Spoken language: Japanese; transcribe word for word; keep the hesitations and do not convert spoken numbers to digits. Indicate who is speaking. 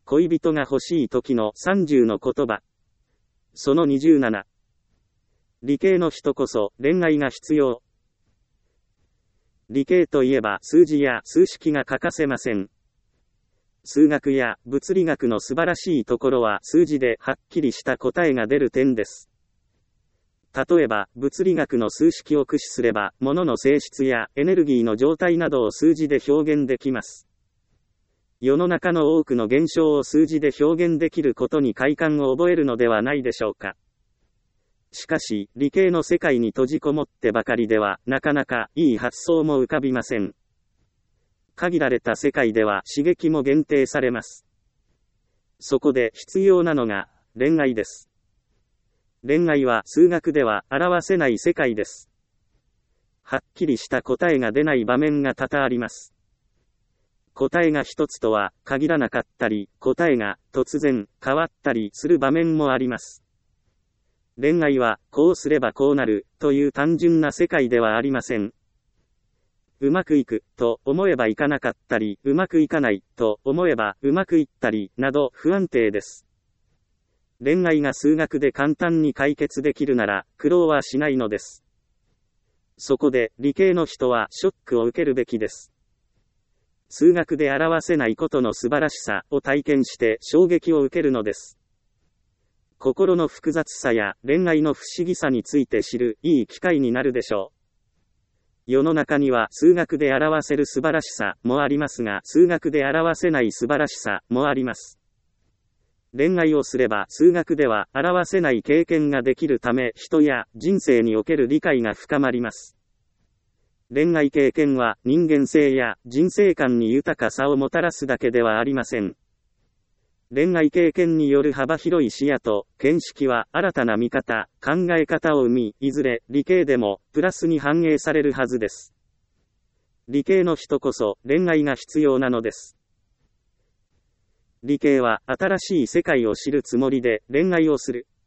Speaker 1: 恋人が欲しい時のさんじゅうの言葉。そのにじゅうなな。理系の人こそ恋愛が必要。理系といえば数字や数式が欠かせません。数学や物理学の素晴らしいところは数字ではっきりした答えが出る点です。例えば、物理学の数式を駆使すれば、物の性質やエネルギーの状態などを数字で表現できます。世の中の多くの現象を数字で表現できることに快感を覚えるのではないでしょうか。しかし、理系の世界に閉じこもってばかりでは、なかなかいい発想も浮かびません。限られた世界では刺激も限定されます。そこで必要なのが恋愛です。恋愛は数学では表せない世界です。はっきりした答えが出ない場面が多々あります。答えが一つとは限らなかったり、答えが突然変わったりする場面もあります。恋愛はこうすればこうなるという単純な世界ではありません。うまくいくと思えばいかなかったり、うまくいかないと思えばうまくいったりなど不安定です。恋愛が数学で簡単に解決できるなら苦労はしないのです。そこで理系の人はショックを受けるべきです。数学で表せないことの素晴らしさを体験して衝撃を受けるのです。心の複雑さや恋愛の不思議さについて知るいい機会になるでしょう。世の中には数学で表せる素晴らしさもありますが、数学で表せない素晴らしさもあります。恋愛をすれば数学では表せない経験ができるため、人や人生における理解が深まります。恋愛経験は人間性や人生観に豊かさをもたらすだけではありません。恋愛経験による幅広い視野と見識は新たな見方、考え方を生み、いずれ理系でもプラスに反映されるはずです。理系の人こそ恋愛が必要なのです。理系は新しい世界を知るつもりで恋愛をする。